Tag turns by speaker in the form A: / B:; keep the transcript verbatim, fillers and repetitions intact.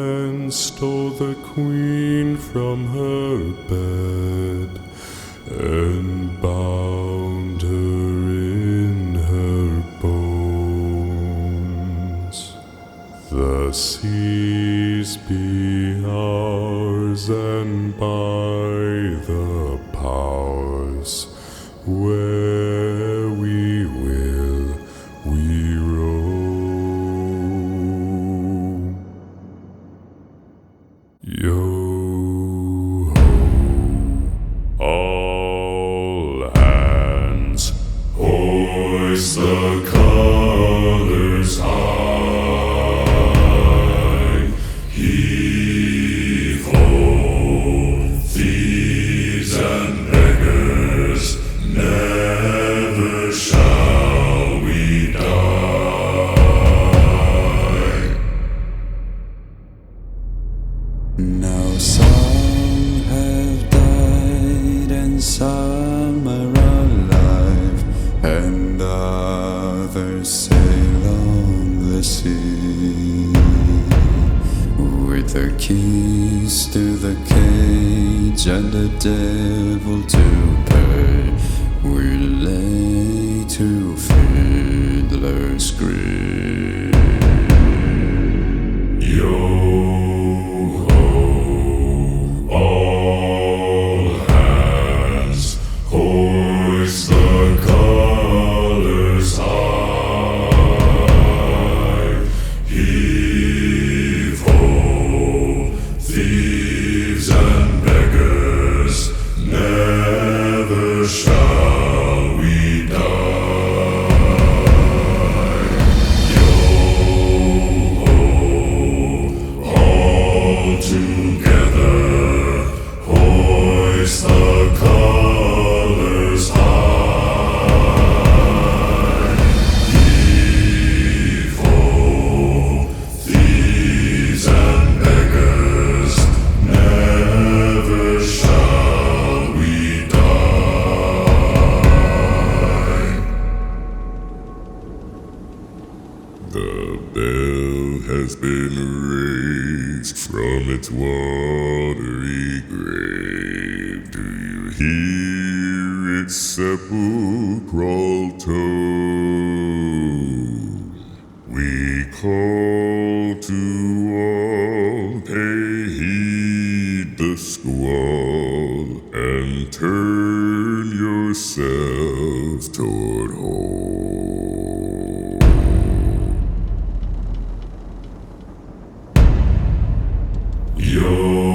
A: man stole the queen from her bed and bound her in her bones. The seas be ours, and by the powers where we will we roam. Yo ho, all hands, hoist the colors high. Heave ho, thieves and beggars, never shall we die.
B: Now some have died and some are alive, and others sail on the sea with the keys to the cage and the devil to pay. We lay to fiddler's grave.
A: Yo ho, all hands, hoist the colors high. Heave ho, thieves and beggars, never shall we die. Yo ho, all together, hoist the colors high. Heave ho, thieves and beggars, never shall we die. The bell has been raised from its watery grave. Do you hear its sepulchral tone? We call to all, pay heed the squall, and turn yourselves toward home. Yo